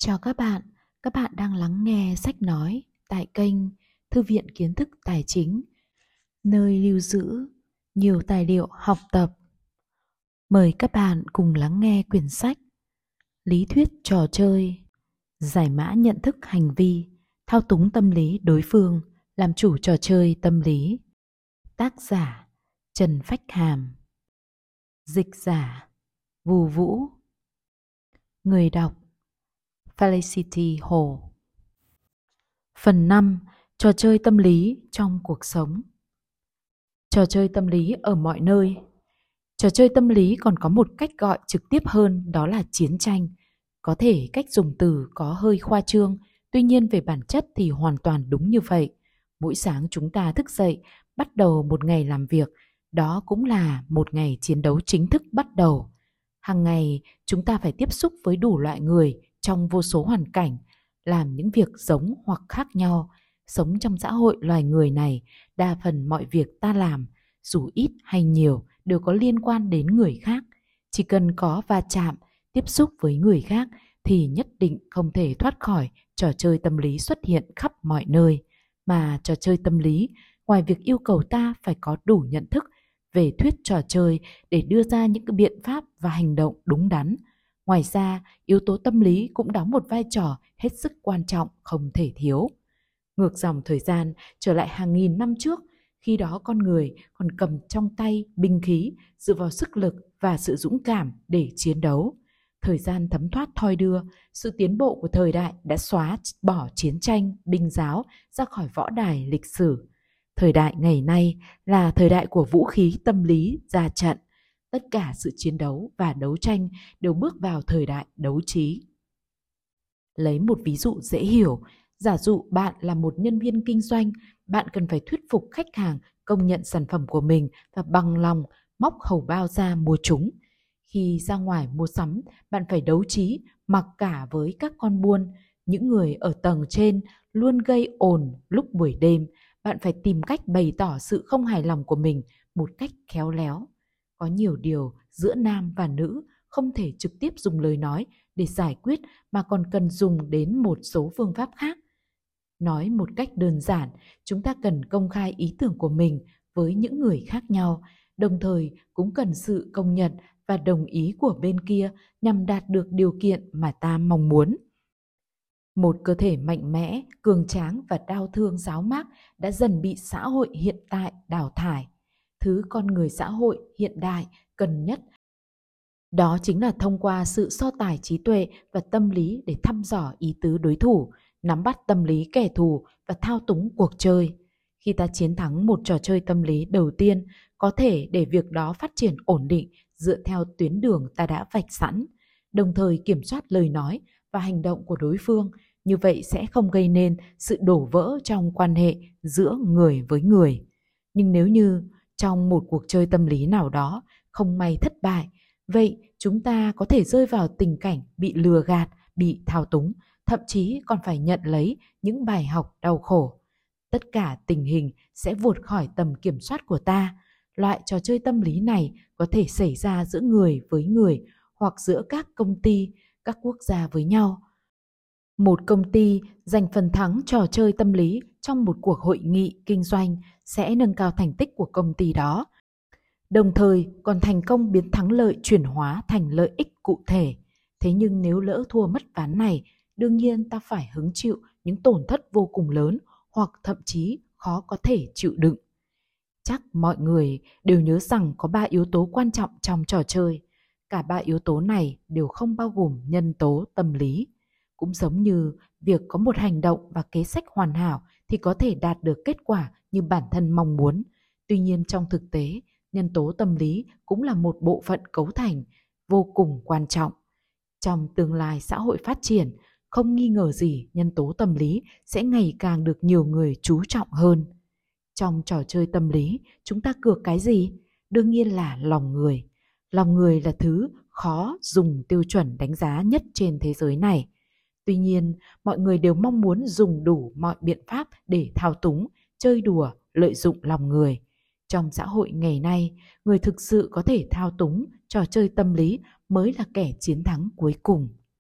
Chào các bạn đang lắng nghe sách nói tại kênh Thư viện Kiến thức Tài chính, nơi lưu giữ nhiều tài liệu học tập. Mời các bạn cùng lắng nghe quyển sách Lý thuyết trò chơi, giải mã nhận thức hành vi, thao túng tâm lý đối phương, làm chủ trò chơi tâm lý. Tác giả Trần Phách Hàm. Dịch giả Vù Vũ. Người đọc Felicity Hồ. Phần 5. Trò chơi tâm lý trong cuộc sống. Trò chơi tâm lý ở mọi nơi. Trò chơi tâm lý còn có một cách gọi trực tiếp hơn, đó là chiến tranh. Có thể cách dùng từ có hơi khoa trương, tuy nhiên về bản chất thì hoàn toàn đúng như vậy. Mỗi sáng chúng ta thức dậy, bắt đầu một ngày làm việc, đó cũng là một ngày chiến đấu chính thức bắt đầu. Hàng ngày chúng ta phải tiếp xúc với đủ loại người trong vô số hoàn cảnh, làm những việc giống hoặc khác nhau. Sống trong xã hội loài người này, đa phần mọi việc ta làm, dù ít hay nhiều, đều có liên quan đến người khác. Chỉ cần có va chạm, tiếp xúc với người khác thì nhất định không thể thoát khỏi trò chơi tâm lý xuất hiện khắp mọi nơi. Mà trò chơi tâm lý, ngoài việc yêu cầu ta phải có đủ nhận thức về thuyết trò chơi để đưa ra những cái biện pháp và hành động đúng đắn, ngoài ra, yếu tố tâm lý cũng đóng một vai trò hết sức quan trọng không thể thiếu. Ngược dòng thời gian trở lại hàng nghìn năm trước, khi đó con người còn cầm trong tay binh khí, dựa vào sức lực và sự dũng cảm để chiến đấu. Thời gian thấm thoát thoi đưa, sự tiến bộ của thời đại đã xóa bỏ chiến tranh, binh giáo ra khỏi võ đài lịch sử. Thời đại ngày nay là thời đại của vũ khí tâm lý ra trận. Tất cả sự chiến đấu và đấu tranh đều bước vào thời đại đấu trí. Lấy một ví dụ dễ hiểu, giả dụ bạn là một nhân viên kinh doanh, bạn cần phải thuyết phục khách hàng công nhận sản phẩm của mình và bằng lòng móc hầu bao ra mua chúng. Khi ra ngoài mua sắm, bạn phải đấu trí mặc cả với các con buôn, những người ở tầng trên luôn gây ồn lúc buổi đêm. Bạn phải tìm cách bày tỏ sự không hài lòng của mình một cách khéo léo. Có nhiều điều giữa nam và nữ không thể trực tiếp dùng lời nói để giải quyết mà còn cần dùng đến một số phương pháp khác. Nói một cách đơn giản, chúng ta cần công khai ý tưởng của mình với những người khác nhau, đồng thời cũng cần sự công nhận và đồng ý của bên kia nhằm đạt được điều kiện mà ta mong muốn. Một cơ thể mạnh mẽ, cường tráng và đau thương giáo mác đã dần bị xã hội hiện tại đào thải. Thứ con người xã hội hiện đại cần nhất đó chính là thông qua sự so tài trí tuệ và tâm lý để thăm dò ý tứ đối thủ, nắm bắt tâm lý kẻ thù và thao túng cuộc chơi. Khi ta chiến thắng một trò chơi tâm lý đầu tiên, có thể để việc đó phát triển ổn định dựa theo tuyến đường ta đã vạch sẵn, đồng thời kiểm soát lời nói và hành động của đối phương. Như vậy sẽ không gây nên sự đổ vỡ trong quan hệ giữa người với người. Nhưng nếu như trong một cuộc chơi tâm lý nào đó không may thất bại, vậy chúng ta có thể rơi vào tình cảnh bị lừa gạt, bị thao túng, thậm chí còn phải nhận lấy những bài học đau khổ. Tất cả tình hình sẽ vụt khỏi tầm kiểm soát của ta. Loại trò chơi tâm lý này có thể xảy ra giữa người với người hoặc giữa các công ty, các quốc gia với nhau. Một công ty giành phần thắng trò chơi tâm lý trong một cuộc hội nghị kinh doanh sẽ nâng cao thành tích của công ty đó, đồng thời còn thành công biến thắng lợi chuyển hóa thành lợi ích cụ thể. Thế nhưng nếu lỡ thua mất ván này, đương nhiên ta phải hứng chịu những tổn thất vô cùng lớn hoặc thậm chí khó có thể chịu đựng. Chắc mọi người đều nhớ rằng có 3 yếu tố quan trọng trong trò chơi. Cả 3 yếu tố này đều không bao gồm nhân tố tâm lý. Cũng giống như việc có một hành động và kế sách hoàn hảo thì có thể đạt được kết quả như bản thân mong muốn. Tuy nhiên trong thực tế, nhân tố tâm lý cũng là một bộ phận cấu thành vô cùng quan trọng. Trong tương lai xã hội phát triển, không nghi ngờ gì nhân tố tâm lý sẽ ngày càng được nhiều người chú trọng hơn. Trong trò chơi tâm lý, chúng ta cược cái gì? Đương nhiên là lòng người. Lòng người là thứ khó dùng tiêu chuẩn đánh giá nhất trên thế giới này. Tuy nhiên, mọi người đều mong muốn dùng đủ mọi biện pháp để thao túng, chơi đùa, lợi dụng lòng người. Trong xã hội ngày nay, người thực sự có thể thao túng trò chơi tâm lý mới là kẻ chiến thắng cuối cùng.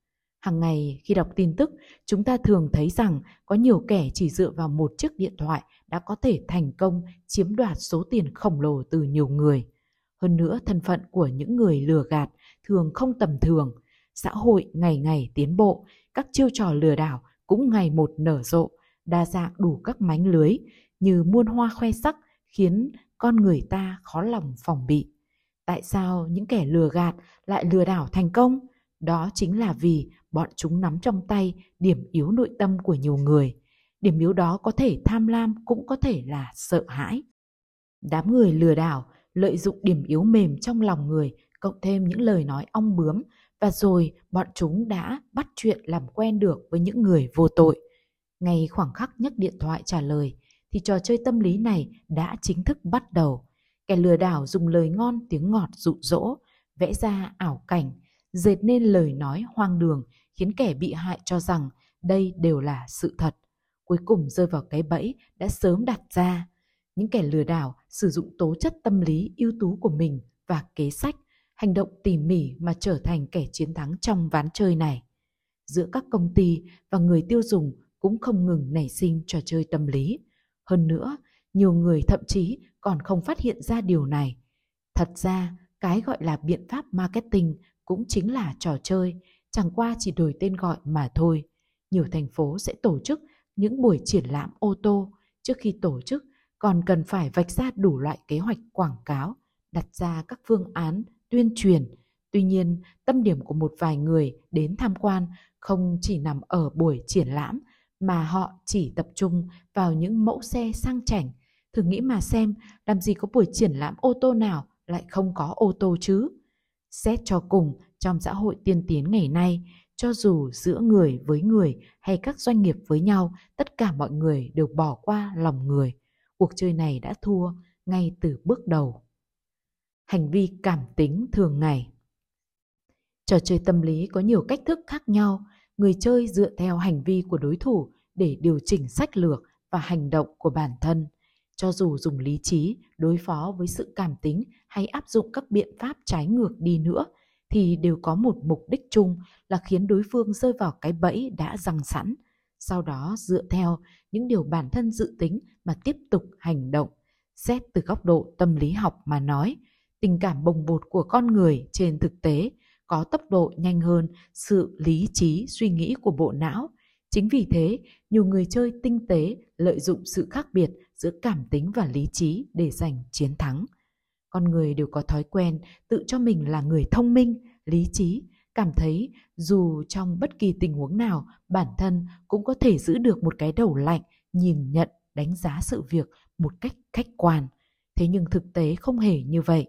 Hàng ngày khi đọc tin tức, chúng ta thường thấy rằng có nhiều kẻ chỉ dựa vào một chiếc điện thoại đã có thể thành công chiếm đoạt số tiền khổng lồ từ nhiều người. Hơn nữa, thân phận của những người lừa gạt thường không tầm thường. Xã hội ngày ngày tiến bộ, các chiêu trò lừa đảo cũng ngày một nở rộ, đa dạng đủ các mánh lưới như muôn hoa khoe sắc khiến con người ta khó lòng phòng bị. Tại sao những kẻ lừa gạt lại lừa đảo thành công? Đó chính là vì bọn chúng nắm trong tay điểm yếu nội tâm của nhiều người. Điểm yếu đó có thể tham lam, cũng có thể là sợ hãi. Đám người lừa đảo lợi dụng điểm yếu mềm trong lòng người, cộng thêm những lời nói ong bướm, và rồi bọn chúng đã bắt chuyện làm quen được với những người vô tội. Ngay khoảng khắc nhấc điện thoại trả lời, thì trò chơi tâm lý này đã chính thức bắt đầu. Kẻ lừa đảo dùng lời ngon tiếng ngọt dụ dỗ, vẽ ra ảo cảnh, dệt nên lời nói hoang đường, khiến kẻ bị hại cho rằng đây đều là sự thật. Cuối cùng rơi vào cái bẫy đã sớm đặt ra. Những kẻ lừa đảo sử dụng tố chất tâm lý ưu tú của mình và kế sách, hành động tỉ mỉ mà trở thành kẻ chiến thắng trong ván chơi này. Giữa các công ty và người tiêu dùng cũng không ngừng nảy sinh trò chơi tâm lý. Hơn nữa, nhiều người thậm chí còn không phát hiện ra điều này. Thật ra, cái gọi là biện pháp marketing cũng chính là trò chơi, chẳng qua chỉ đổi tên gọi mà thôi. Nhiều thành phố sẽ tổ chức những buổi triển lãm ô tô. Trước khi tổ chức, còn cần phải vạch ra đủ loại kế hoạch quảng cáo, đặt ra các phương án tuyên truyền. Tuy nhiên, tâm điểm của một vài người đến tham quan không chỉ nằm ở buổi triển lãm, mà họ chỉ tập trung vào những mẫu xe sang chảnh. Thử nghĩ mà xem, làm gì có buổi triển lãm ô tô nào lại không có ô tô chứ? Xét cho cùng, trong xã hội tiên tiến ngày nay, cho dù giữa người với người hay các doanh nghiệp với nhau, tất cả mọi người đều bỏ qua lòng người. Cuộc chơi này đã thua ngay từ bước đầu. Hành vi cảm tính thường ngày. Trò chơi tâm lý có nhiều cách thức khác nhau. Người chơi dựa theo hành vi của đối thủ để điều chỉnh sách lược và hành động của bản thân. Cho dù dùng lý trí đối phó với sự cảm tính hay áp dụng các biện pháp trái ngược đi nữa, thì đều có một mục đích chung là khiến đối phương rơi vào cái bẫy đã giăng sẵn. Sau đó dựa theo những điều bản thân dự tính mà tiếp tục hành động. Xét từ góc độ tâm lý học mà nói, tình cảm bồng bột của con người trên thực tế có tốc độ nhanh hơn sự lý trí suy nghĩ của bộ não. Chính vì thế, nhiều người chơi tinh tế lợi dụng sự khác biệt giữa cảm tính và lý trí để giành chiến thắng. Con người đều có thói quen tự cho mình là người thông minh, lý trí, cảm thấy dù trong bất kỳ tình huống nào, bản thân cũng có thể giữ được một cái đầu lạnh, nhìn nhận, đánh giá sự việc một cách khách quan. Thế nhưng thực tế không hề như vậy.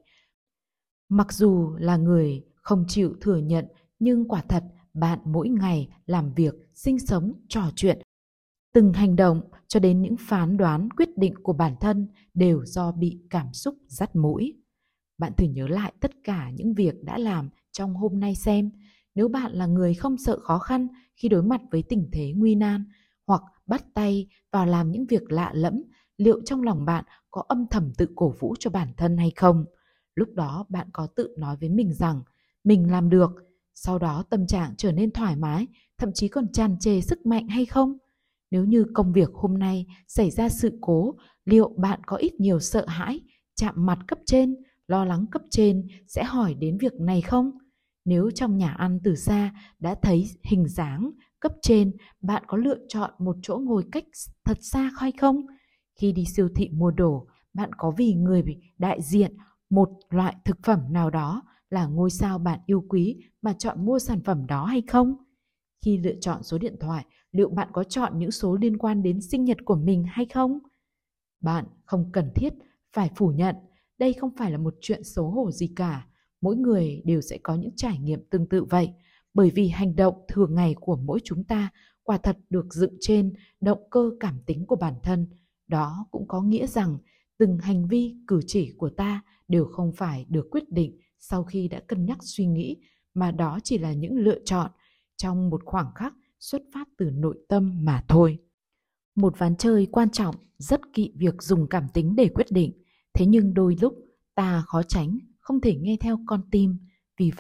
Mặc dù là người không chịu thừa nhận, nhưng quả thật bạn mỗi ngày làm việc, sinh sống, trò chuyện, từng hành động cho đến những phán đoán quyết định của bản thân đều do bị cảm xúc dắt mũi. Bạn thử nhớ lại tất cả những việc đã làm trong hôm nay xem. Nếu bạn là người không sợ khó khăn khi đối mặt với tình thế nguy nan, hoặc bắt tay vào làm những việc lạ lẫm, liệu trong lòng bạn có âm thầm tự cổ vũ cho bản thân hay không? Lúc đó bạn có tự nói với mình rằng mình làm được, sau đó tâm trạng trở nên thoải mái, thậm chí còn tràn trề sức mạnh hay không? Nếu như công việc hôm nay xảy ra sự cố, liệu bạn có ít nhiều sợ hãi, chạm mặt cấp trên, lo lắng cấp trên sẽ hỏi đến việc này không? Nếu trong nhà ăn từ xa đã thấy hình dáng cấp trên, bạn có lựa chọn một chỗ ngồi cách thật xa hay không? Khi đi siêu thị mua đồ, bạn có vì người đại diện một loại thực phẩm nào đó là ngôi sao bạn yêu quý mà chọn mua sản phẩm đó hay không? Khi lựa chọn số điện thoại, liệu bạn có chọn những số liên quan đến sinh nhật của mình hay không? Bạn không cần thiết phải phủ nhận, đây không phải là một chuyện xấu hổ gì cả. Mỗi người đều sẽ có những trải nghiệm tương tự vậy, bởi vì hành động thường ngày của mỗi chúng ta quả thật được dựng trên động cơ cảm tính của bản thân. Đó cũng có nghĩa rằng từng hành vi cử chỉ của ta đều không phải được quyết định sau khi đã cân nhắc suy nghĩ, mà đó chỉ là những lựa chọn trong một khoảng khắc xuất phát từ nội tâm mà thôi. Một ván chơi quan trọng rất kỵ việc dùng cảm tính để quyết định, thế nhưng đôi lúc ta khó tránh không thể nghe theo con tim. Vì vậy,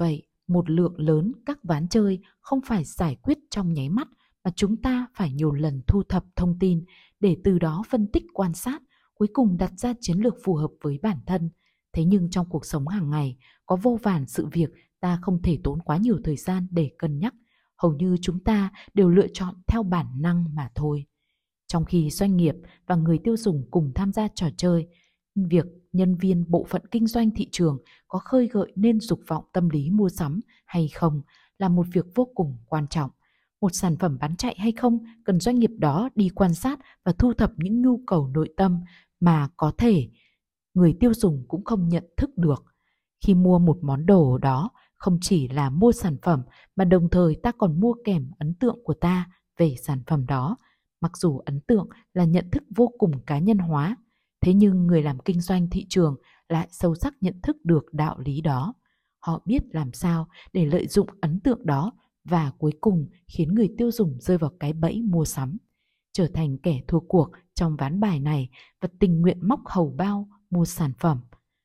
một lượng lớn các ván chơi không phải giải quyết trong nháy mắt, mà chúng ta phải nhiều lần thu thập thông tin để từ đó phân tích quan sát, cuối cùng đặt ra chiến lược phù hợp với bản thân. Thế nhưng trong cuộc sống hàng ngày, có vô vàn sự việc ta không thể tốn quá nhiều thời gian để cân nhắc. Hầu như chúng ta đều lựa chọn theo bản năng mà thôi. Trong khi doanh nghiệp và người tiêu dùng cùng tham gia trò chơi, việc nhân viên bộ phận kinh doanh thị trường có khơi gợi nên dục vọng tâm lý mua sắm hay không là một việc vô cùng quan trọng. Một sản phẩm bán chạy hay không cần doanh nghiệp đó đi quan sát và thu thập những nhu cầu nội tâm mà có thể người tiêu dùng cũng không nhận thức được. Khi mua một món đồ đó, không chỉ là mua sản phẩm mà đồng thời ta còn mua kèm ấn tượng của ta về sản phẩm đó. Mặc dù ấn tượng là nhận thức vô cùng cá nhân hóa, thế nhưng người làm kinh doanh thị trường lại sâu sắc nhận thức được đạo lý đó. Họ biết làm sao để lợi dụng ấn tượng đó và cuối cùng khiến người tiêu dùng rơi vào cái bẫy mua sắm, trở thành kẻ thua cuộc trong ván bài này và tình nguyện móc hầu bao mua sản phẩm.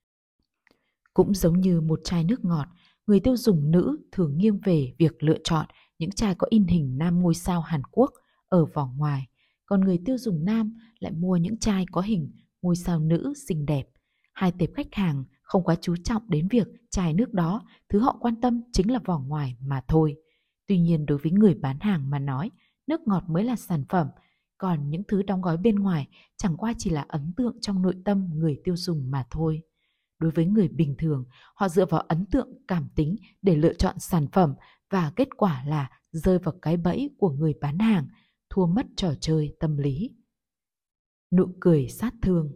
Cũng giống như một chai nước ngọt, người tiêu dùng nữ thường nghiêng về việc lựa chọn những chai có in hình nam ngôi sao Hàn Quốc ở vỏ ngoài, còn người tiêu dùng nam lại mua những chai có hình ngôi sao nữ xinh đẹp. Hai tệp khách hàng không quá chú trọng đến việc chai nước đó, thứ họ quan tâm chính là vỏ ngoài mà thôi. Tuy nhiên đối với người bán hàng mà nói, nước ngọt mới là sản phẩm, còn những thứ đóng gói bên ngoài chẳng qua chỉ là ấn tượng trong nội tâm người tiêu dùng mà thôi. Đối với người bình thường, họ dựa vào ấn tượng cảm tính để lựa chọn sản phẩm và kết quả là rơi vào cái bẫy của người bán hàng, thua mất trò chơi tâm lý. Nụ cười sát thương.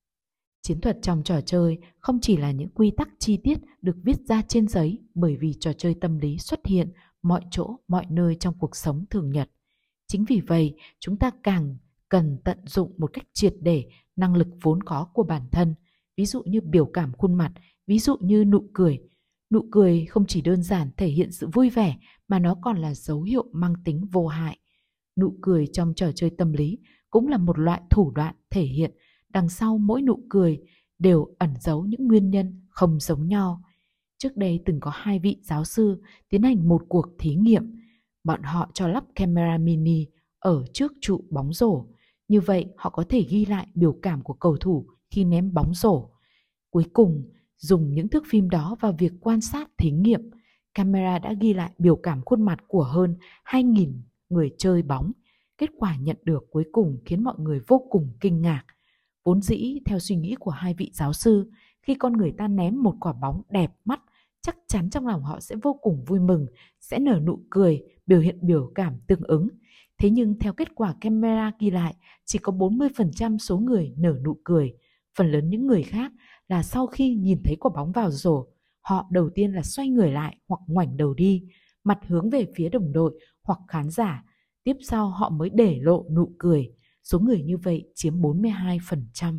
Chiến thuật trong trò chơi không chỉ là những quy tắc chi tiết được viết ra trên giấy, bởi vì trò chơi tâm lý xuất hiện mọi chỗ, mọi nơi trong cuộc sống thường nhật. Chính vì vậy, chúng ta càng cần tận dụng một cách triệt để năng lực vốn có của bản thân, ví dụ như biểu cảm khuôn mặt, ví dụ như nụ cười. Nụ cười không chỉ đơn giản thể hiện sự vui vẻ mà nó còn là dấu hiệu mang tính vô hại. Nụ cười trong trò chơi tâm lý cũng là một loại thủ đoạn thể hiện đằng sau mỗi nụ cười đều ẩn giấu những nguyên nhân không giống nhau. Trước đây từng có 2 vị giáo sư tiến hành một cuộc thí nghiệm. Bọn họ cho lắp camera mini ở trước trụ bóng rổ. Như vậy họ có thể ghi lại biểu cảm của cầu thủ khi ném bóng rổ. Cuối cùng, dùng những thước phim đó vào việc quan sát thí nghiệm, camera đã ghi lại biểu cảm khuôn mặt của hơn 2.000 người chơi bóng. Kết quả nhận được cuối cùng khiến mọi người vô cùng kinh ngạc. Vốn dĩ, theo suy nghĩ của 2 vị giáo sư, khi con người ta ném một quả bóng đẹp mắt, chắc chắn trong lòng họ sẽ vô cùng vui mừng, sẽ nở nụ cười, biểu hiện biểu cảm tương ứng. Thế nhưng theo kết quả camera ghi lại, chỉ có 40% số người nở nụ cười. Phần lớn những người khác là sau khi nhìn thấy quả bóng vào rổ, họ đầu tiên là xoay người lại hoặc ngoảnh đầu đi, mặt hướng về phía đồng đội hoặc khán giả. Tiếp sau họ mới để lộ nụ cười. Số người như vậy chiếm 42%.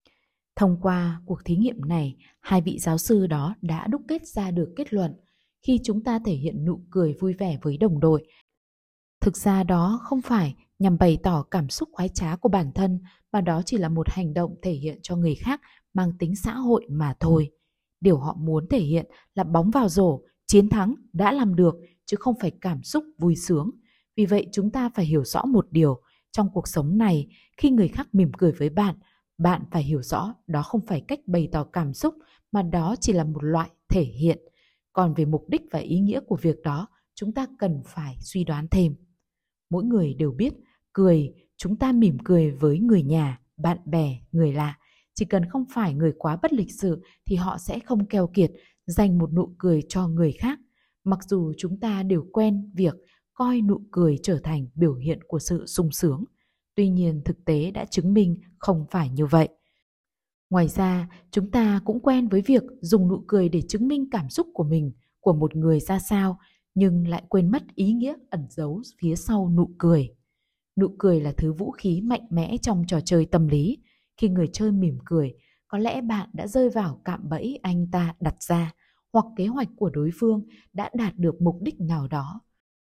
Thông qua cuộc thí nghiệm này, 2 vị giáo sư đó đã đúc kết ra được kết luận: khi chúng ta thể hiện nụ cười vui vẻ với đồng đội, thực ra đó không phải nhằm bày tỏ cảm xúc khoái trá của bản thân, mà đó chỉ là một hành động thể hiện cho người khác mang tính xã hội mà thôi. Điều họ muốn thể hiện là bóng vào rổ, chiến thắng, đã làm được, chứ không phải cảm xúc vui sướng. Vì vậy chúng ta phải hiểu rõ một điều: trong cuộc sống này, khi người khác mỉm cười với bạn, bạn phải hiểu rõ đó không phải cách bày tỏ cảm xúc, mà đó chỉ là một loại thể hiện. Còn về mục đích và ý nghĩa của việc đó, chúng ta cần phải suy đoán thêm. Mỗi người đều biết, cười, chúng ta mỉm cười với người nhà, bạn bè, người lạ. Chỉ cần không phải người quá bất lịch sự thì họ sẽ không keo kiệt dành một nụ cười cho người khác. Mặc dù chúng ta đều quen việc coi nụ cười trở thành biểu hiện của sự sung sướng. Tuy nhiên thực tế đã chứng minh không phải như vậy. Ngoài ra, chúng ta cũng quen với việc dùng nụ cười để chứng minh cảm xúc của mình, của một người ra sao, nhưng lại quên mất ý nghĩa ẩn giấu phía sau nụ cười. Nụ cười là thứ vũ khí mạnh mẽ trong trò chơi tâm lý. Khi người chơi mỉm cười, có lẽ bạn đã rơi vào cạm bẫy anh ta đặt ra, hoặc kế hoạch của đối phương đã đạt được mục đích nào đó.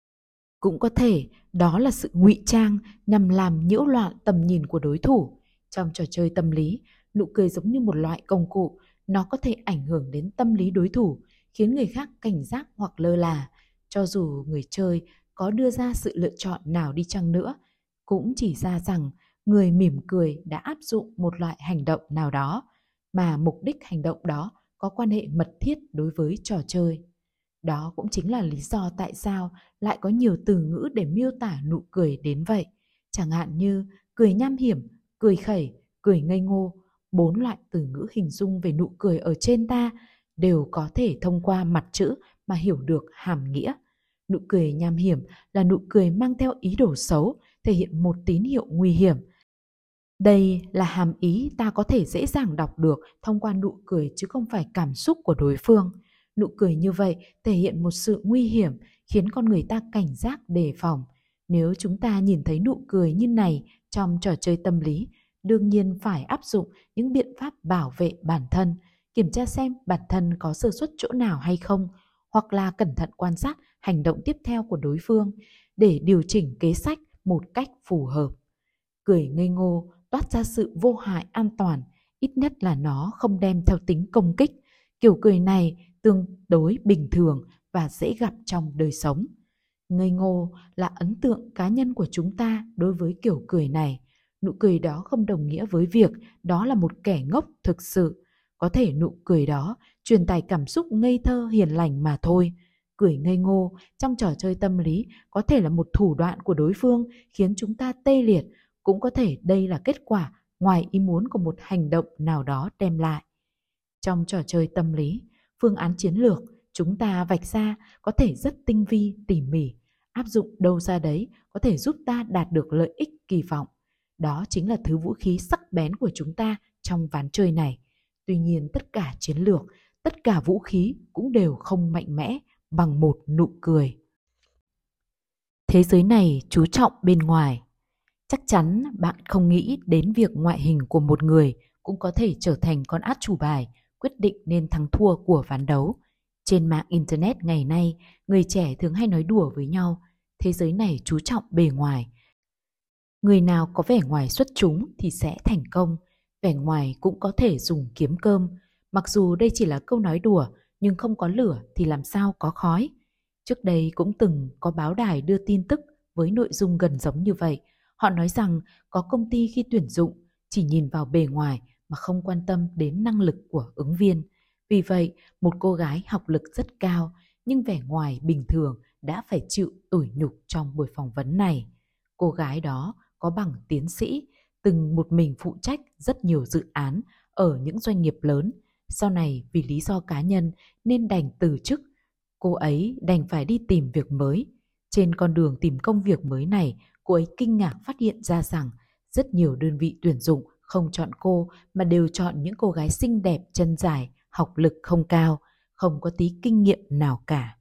Cũng có thể đó là sự ngụy trang nhằm làm nhiễu loạn tầm nhìn của đối thủ. Trong trò chơi tâm lý, nụ cười giống như một loại công cụ, nó có thể ảnh hưởng đến tâm lý đối thủ. khiến người khác cảnh giác hoặc lơ là. Cho dù người chơi có đưa ra sự lựa chọn nào đi chăng nữa, cũng chỉ ra rằng người mỉm cười đã áp dụng một loại hành động nào đó, mà mục đích hành động đó có quan hệ mật thiết đối với trò chơi. Đó cũng chính là lý do tại sao lại có nhiều từ ngữ để miêu tả nụ cười đến vậy. Chẳng hạn như cười nham hiểm, cười khẩy, cười ngây ngô. 4 loại từ ngữ hình dung về nụ cười ở trên ta đều có thể thông qua mặt chữ mà hiểu được hàm nghĩa. Nụ cười nham hiểm là nụ cười mang theo ý đồ xấu, thể hiện một tín hiệu nguy hiểm. Đây là hàm ý ta có thể dễ dàng đọc được thông qua nụ cười chứ không phải cảm xúc của đối phương. Nụ cười như vậy thể hiện một sự nguy hiểm, khiến con người ta cảnh giác đề phòng. Nếu chúng ta nhìn thấy nụ cười như này trong trò chơi tâm lý, đương nhiên phải áp dụng những biện pháp bảo vệ bản thân, kiểm tra xem bản thân có sơ suất chỗ nào hay không, hoặc là cẩn thận quan sát hành động tiếp theo của đối phương để điều chỉnh kế sách một cách phù hợp. Cười ngây ngô toát ra sự vô hại an toàn, ít nhất là nó không đem theo tính công kích. Kiểu cười này tương đối bình thường và dễ gặp trong đời sống. Ngây ngô là ấn tượng cá nhân của chúng ta đối với kiểu cười này. Nụ cười đó không đồng nghĩa với việc đó là một kẻ ngốc thực sự. Có thể nụ cười đó truyền tải cảm xúc ngây thơ hiền lành mà thôi. Cười ngây ngô trong trò chơi tâm lý có thể là một thủ đoạn của đối phương khiến chúng ta tê liệt. Cũng có thể đây là kết quả ngoài ý muốn của một hành động nào đó đem lại. Trong trò chơi tâm lý, phương án chiến lược chúng ta vạch ra có thể rất tinh vi, tỉ mỉ, áp dụng đâu ra đấy có thể giúp ta đạt được lợi ích kỳ vọng. Đó chính là thứ vũ khí sắc bén của chúng ta trong ván chơi này. Tuy nhiên tất cả chiến lược, tất cả vũ khí cũng đều không mạnh mẽ bằng một nụ cười. Thế giới này chú trọng bên ngoài. Chắc chắn bạn không nghĩ đến việc ngoại hình của một người cũng có thể trở thành con át chủ bài quyết định nên thắng thua của ván đấu. Trên mạng Internet ngày nay, người trẻ thường hay nói đùa với nhau, thế giới này chú trọng bề ngoài. Người nào có vẻ ngoài xuất chúng thì sẽ thành công, vẻ ngoài cũng có thể dùng kiếm cơm. Mặc dù đây chỉ là câu nói đùa, nhưng không có lửa thì làm sao có khói. Trước đây cũng từng có báo đài đưa tin tức với nội dung gần giống như vậy. Họ nói rằng có công ty khi tuyển dụng chỉ nhìn vào bề ngoài mà không quan tâm đến năng lực của ứng viên. Vì vậy, một cô gái học lực rất cao nhưng vẻ ngoài bình thường đã phải chịu tủi nhục trong buổi phỏng vấn này. Cô gái đó có bằng tiến sĩ, từng một mình phụ trách rất nhiều dự án ở những doanh nghiệp lớn. Sau này vì lý do cá nhân nên đành từ chức. Cô ấy đành phải đi tìm việc mới. Trên con đường tìm công việc mới này, cô ấy kinh ngạc phát hiện ra rằng rất nhiều đơn vị tuyển dụng không chọn cô mà đều chọn những cô gái xinh đẹp, chân dài, học lực không cao, không có tí kinh nghiệm nào cả.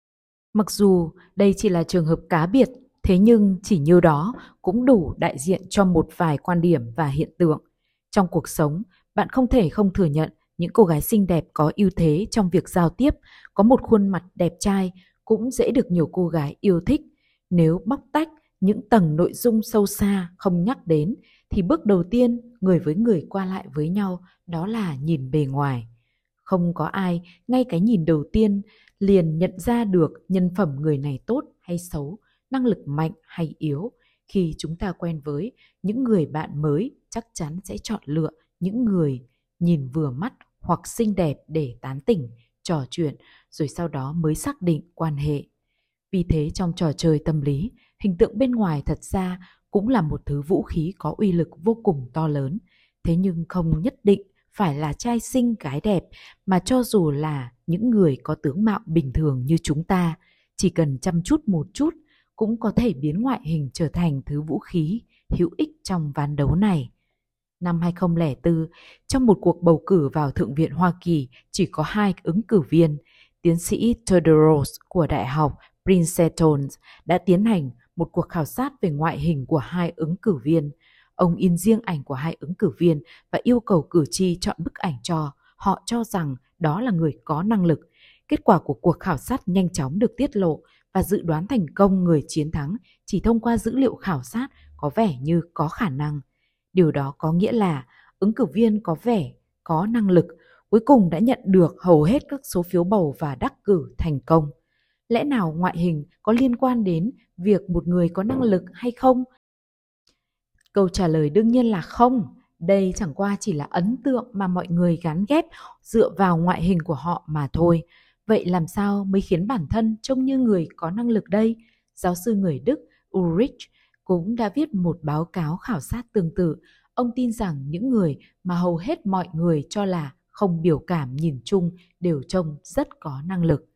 Mặc dù đây chỉ là trường hợp cá biệt, thế nhưng chỉ như đó cũng đủ đại diện cho một vài quan điểm và hiện tượng. Trong cuộc sống, bạn không thể không thừa nhận những cô gái xinh đẹp có ưu thế trong việc giao tiếp, có một khuôn mặt đẹp trai cũng dễ được nhiều cô gái yêu thích. Nếu bóc tách những tầng nội dung sâu xa không nhắc đến, thì bước đầu tiên người với người qua lại với nhau đó là nhìn bề ngoài. Không có ai ngay cái nhìn đầu tiên liền nhận ra được nhân phẩm người này tốt hay xấu, năng lực mạnh hay yếu. Khi chúng ta quen với những người bạn mới, chắc chắn sẽ chọn lựa những người nhìn vừa mắt hoặc xinh đẹp để tán tỉnh, trò chuyện, rồi sau đó mới xác định quan hệ. Vì thế trong trò chơi tâm lý, hình tượng bên ngoài thật ra cũng là một thứ vũ khí có uy lực vô cùng to lớn. Thế nhưng không nhất định phải là trai xinh gái đẹp, mà cho dù là những người có tướng mạo bình thường như chúng ta, chỉ cần chăm chút một chút cũng có thể biến ngoại hình trở thành thứ vũ khí hữu ích trong ván đấu này. Năm 2004, trong một cuộc bầu cử vào Thượng viện Hoa Kỳ, chỉ có 2 ứng cử viên. Tiến sĩ Theodoros của Đại học Princeton đã tiến hành một cuộc khảo sát về ngoại hình của 2 ứng cử viên. Ông in riêng ảnh của 2 ứng cử viên và yêu cầu cử tri chọn bức ảnh cho họ cho rằng đó là người có năng lực. Kết quả của cuộc khảo sát nhanh chóng được tiết lộ và dự đoán thành công người chiến thắng chỉ thông qua dữ liệu khảo sát có vẻ như có khả năng. Điều đó có nghĩa là ứng cử viên có vẻ có năng lực cuối cùng đã nhận được hầu hết các số phiếu bầu và đắc cử thành công. Lẽ nào ngoại hình có liên quan đến việc một người có năng lực hay không? Câu trả lời đương nhiên là không. Đây chẳng qua chỉ là ấn tượng mà mọi người gán ghép dựa vào ngoại hình của họ mà thôi. Vậy làm sao mới khiến bản thân trông như người có năng lực đây? Giáo sư người Đức Ulrich cũng đã viết một báo cáo khảo sát tương tự. Ông tin rằng những người mà hầu hết mọi người cho là không biểu cảm nhìn chung đều trông rất có năng lực.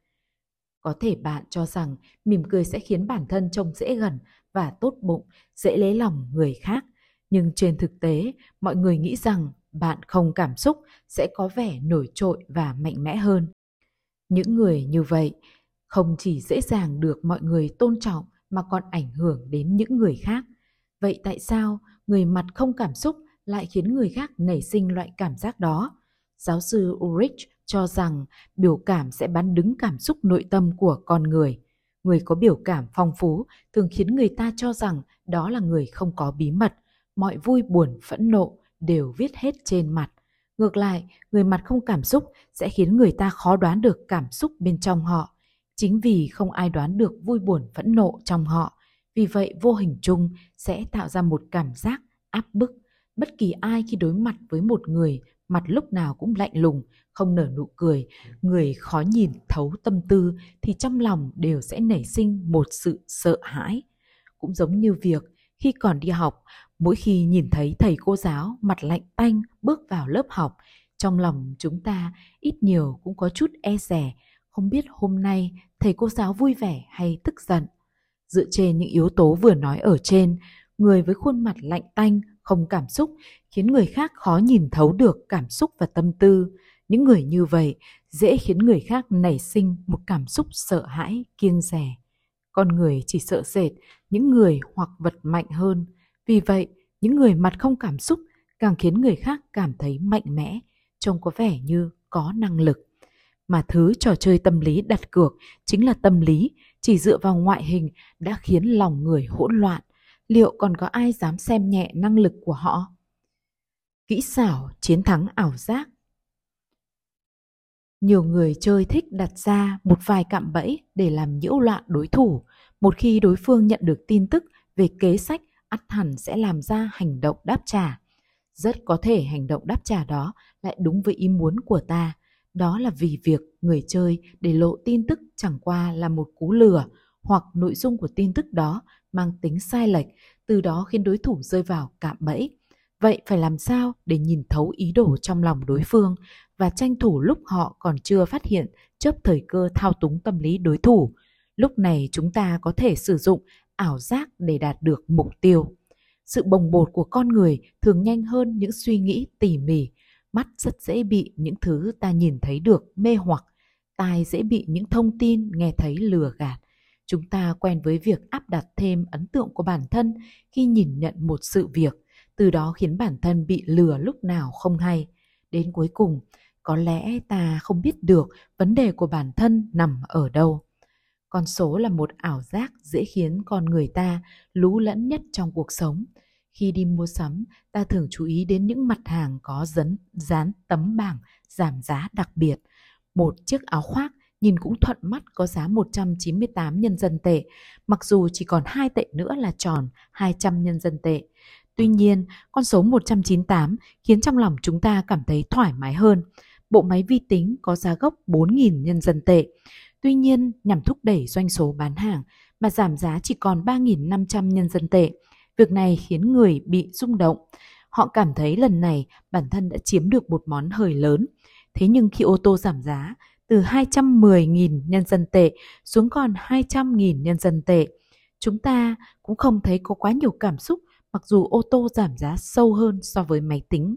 Có thể bạn cho rằng mỉm cười sẽ khiến bản thân trông dễ gần và tốt bụng, dễ lấy lòng người khác. Nhưng trên thực tế, mọi người nghĩ rằng bạn không cảm xúc sẽ có vẻ nổi trội và mạnh mẽ hơn. Những người như vậy không chỉ dễ dàng được mọi người tôn trọng mà còn ảnh hưởng đến những người khác. Vậy tại sao người mặt không cảm xúc lại khiến người khác nảy sinh loại cảm giác đó? Giáo sư Ulrich cho rằng biểu cảm sẽ bắn đứng cảm xúc nội tâm của con người. Người có biểu cảm phong phú thường khiến người ta cho rằng đó là người không có bí mật, mọi vui buồn phẫn nộ đều viết hết trên mặt. Ngược lại, người mặt không cảm xúc sẽ khiến người ta khó đoán được cảm xúc bên trong họ. Chính vì không ai đoán được vui buồn phẫn nộ trong họ, vì vậy vô hình chung sẽ tạo ra một cảm giác áp bức. Bất kỳ ai khi đối mặt với một người mặt lúc nào cũng lạnh lùng, không nở nụ cười, người khó nhìn thấu tâm tư thì trong lòng đều sẽ nảy sinh một sự sợ hãi. Cũng giống như việc khi còn đi học, mỗi khi nhìn thấy thầy cô giáo mặt lạnh tanh bước vào lớp học, trong lòng chúng ta ít nhiều cũng có chút e dè, không biết hôm nay thầy cô giáo vui vẻ hay tức giận. Dựa trên những yếu tố vừa nói ở trên, người với khuôn mặt lạnh tanh, không cảm xúc khiến người khác khó nhìn thấu được cảm xúc và tâm tư. Những người như vậy dễ khiến người khác nảy sinh một cảm xúc sợ hãi, kiêng dè. Con người chỉ sợ sệt những người hoặc vật mạnh hơn. Vì vậy, những người mặt không cảm xúc càng khiến người khác cảm thấy mạnh mẽ, trông có vẻ như có năng lực. Mà thứ trò chơi tâm lý đặt cược chính là tâm lý chỉ dựa vào ngoại hình đã khiến lòng người hỗn loạn. Liệu còn có ai dám xem nhẹ năng lực của họ? Kỹ xảo chiến thắng ảo giác. Nhiều người chơi thích đặt ra một vài cạm bẫy để làm nhiễu loạn đối thủ. Một khi đối phương nhận được tin tức về kế sách, ắt hẳn sẽ làm ra hành động đáp trả. Rất có thể hành động đáp trả đó lại đúng với ý muốn của ta. Đó là vì việc người chơi để lộ tin tức chẳng qua là một cú lừa, hoặc nội dung của tin tức đó mang tính sai lệch, từ đó khiến đối thủ rơi vào cạm bẫy. Vậy phải làm sao để nhìn thấu ý đồ trong lòng đối phương và tranh thủ lúc họ còn chưa phát hiện, chớp thời cơ thao túng tâm lý đối thủ? Lúc này chúng ta có thể sử dụng ảo giác để đạt được mục tiêu. Sự bồng bột của con người thường nhanh hơn những suy nghĩ tỉ mỉ. Mắt rất dễ bị những thứ ta nhìn thấy được mê hoặc, tai dễ bị những thông tin nghe thấy lừa gạt. Chúng ta quen với việc áp đặt thêm ấn tượng của bản thân khi nhìn nhận một sự việc, từ đó khiến bản thân bị lừa lúc nào không hay. Đến cuối cùng, có lẽ ta không biết được vấn đề của bản thân nằm ở đâu. Con số là một ảo giác dễ khiến con người ta lú lẫn nhất trong cuộc sống. Khi đi mua sắm, ta thường chú ý đến những mặt hàng có dán tấm bảng giảm giá đặc biệt. Một chiếc áo khoác nhìn cũng thuận mắt có giá 198 nhân dân tệ, mặc dù chỉ còn 2 tệ nữa là tròn 200 nhân dân tệ. Tuy nhiên, con số 198 khiến trong lòng chúng ta cảm thấy thoải mái hơn. Bộ máy vi tính có giá gốc 4.000 nhân dân tệ. Tuy nhiên, nhằm thúc đẩy doanh số bán hàng mà giảm giá chỉ còn 3.500 nhân dân tệ. Việc này khiến người bị rung động. Họ cảm thấy lần này bản thân đã chiếm được một món hời lớn. Thế nhưng khi ô tô giảm giá từ 210.000 nhân dân tệ xuống còn 200.000 nhân dân tệ, chúng ta cũng không thấy có quá nhiều cảm xúc, mặc dù ô tô giảm giá sâu hơn so với máy tính.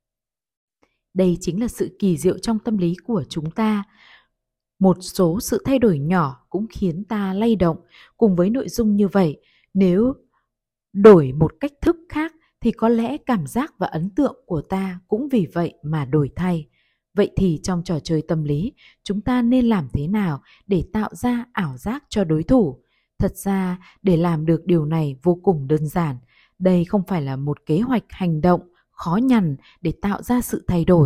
Đây chính là sự kỳ diệu trong tâm lý của chúng ta. Một số sự thay đổi nhỏ cũng khiến ta lay động. Cùng với nội dung như vậy, nếu đổi một cách thức khác thì có lẽ cảm giác và ấn tượng của ta cũng vì vậy mà đổi thay. Vậy thì trong trò chơi tâm lý, chúng ta nên làm thế nào để tạo ra ảo giác cho đối thủ? Thật ra, để làm được điều này vô cùng đơn giản. Đây không phải là một kế hoạch hành động khó nhằn để tạo ra sự thay đổi.